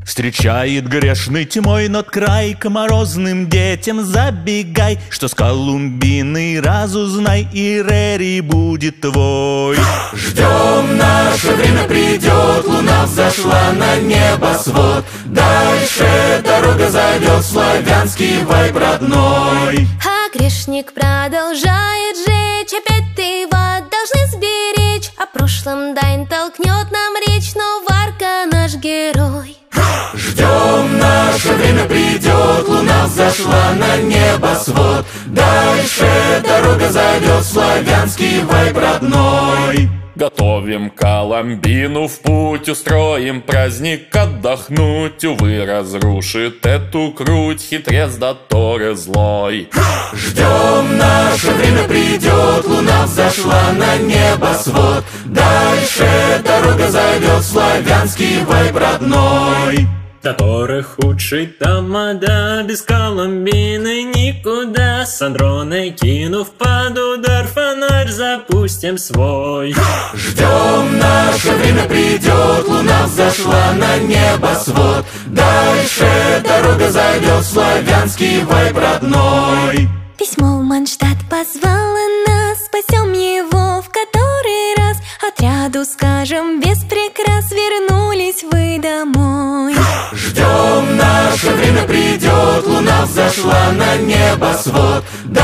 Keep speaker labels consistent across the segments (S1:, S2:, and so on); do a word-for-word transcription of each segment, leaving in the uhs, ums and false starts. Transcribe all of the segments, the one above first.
S1: Встречает грешный тьмой над край, к морозным детям забегай, что с Колумбиной разузнай, и Рери будет твой.
S2: Ждем, наше время придет, луна взошла на небосвод. Дальше дорога зовет, славянский вайб родной.
S3: А грешник продолжает жечь, опять ты его должны сберечь. О прошлом Дайн толкнет нам речь, но Варка наш герой.
S2: Ждем, наше время придет, луна взошла на небосвод. Дальше дорога зовет, славянский вайб родной.
S4: Готовим Колумбину в путь, устроим праздник отдохнуть. Увы, разрушит эту круть хитрец да Торы злой.
S2: Ждем, наше время придет, луна взошла на небосвод. Дальше дорога зовет, славянский вайб родной.
S5: Который худший тамада, без Колумбины никуда. С Андроной кинув под удар, фонарь запустим свой.
S2: Ждем, наше время придет, луна взошла на небосвод. Дальше дорога зовет, славянский вайб родной.
S3: Письмо в Манштадт позвало нас, спасем его в который раз. Отряду скажем без прикрас, вернулись вы домой.
S2: Ждем, наше время придет, луна взошла на небосвод.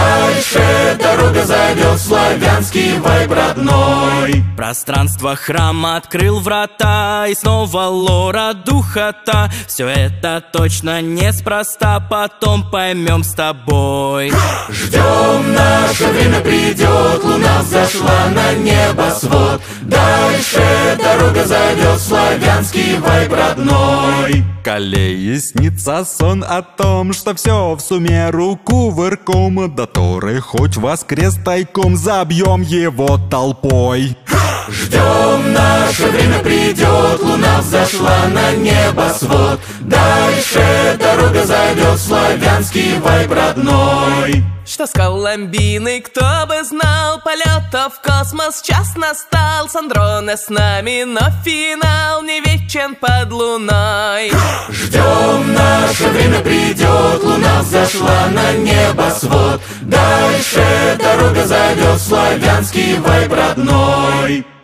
S2: Дальше дорога зовет, славянский вайб родной.
S6: Пространство храма открыл врата, и снова лора духота. Все это точно неспроста, потом поймем с тобой.
S2: Ждем, наше время придет, луна взошла на небосвод. Дальше дорога зовет, славянский вайб родной.
S1: Колеясница сон о том, что все в сумме руку вырком, до Торы хоть воскрес тайком, забьем его толпой.
S2: Ждем, наше время придет, луна взошла на небосвод. Дальше дорога зовет, славянский вайб родной.
S7: Что с Колумбиной, кто бы знал, полетов в космос час настал. С Андроне с нами, но финал не вечен под луной.
S2: Ждем, наше время придет, луна взошла на небосвод. Дальше дорога зовет, славянский вайб родной.